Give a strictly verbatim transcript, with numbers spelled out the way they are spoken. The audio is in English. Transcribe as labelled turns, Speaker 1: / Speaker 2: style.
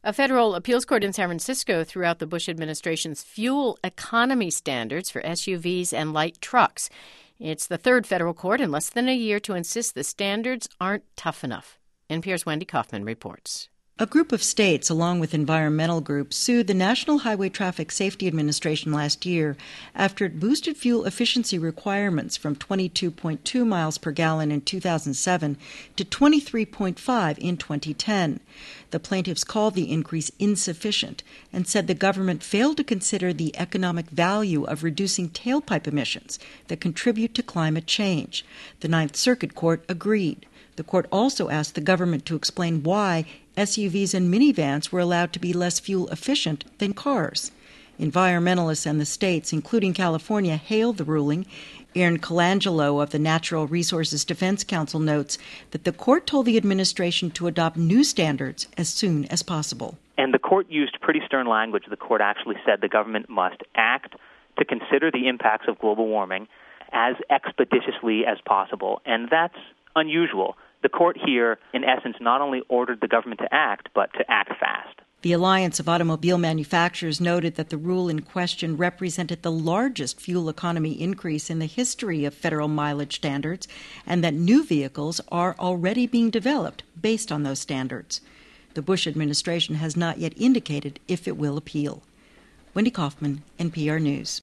Speaker 1: A federal appeals court in San Francisco threw out the Bush administration's fuel economy standards for S U Vs and light trucks. It's the third federal court in less than a year to insist the standards aren't tough enough. N P R's Wendy Kaufman reports.
Speaker 2: A group of states, along with environmental groups, sued the National Highway Traffic Safety Administration last year after it boosted fuel efficiency requirements from twenty-two point two miles per gallon in two thousand seven to twenty-three point five in twenty ten. The plaintiffs called the increase insufficient and said the government failed to consider the economic value of reducing tailpipe emissions that contribute to climate change. The Ninth Circuit Court agreed. The court also asked the government to explain why S U Vs and minivans were allowed to be less fuel efficient than cars. Environmentalists and the states, including California, hailed the ruling. Aaron Colangelo of the Natural Resources Defense Council notes that the court told the administration to adopt new standards as soon as possible.
Speaker 3: And the court used pretty stern language. The court actually said the government must act to consider the impacts of global warming as expeditiously as possible. And that's unusual. The court here, in essence, not only ordered the government to act, but to act fast.
Speaker 2: The Alliance of Automobile Manufacturers noted that the rule in question represented the largest fuel economy increase in the history of federal mileage standards, and that new vehicles are already being developed based on those standards. The Bush administration has not yet indicated if it will appeal. Wendy Kaufman, N P R News.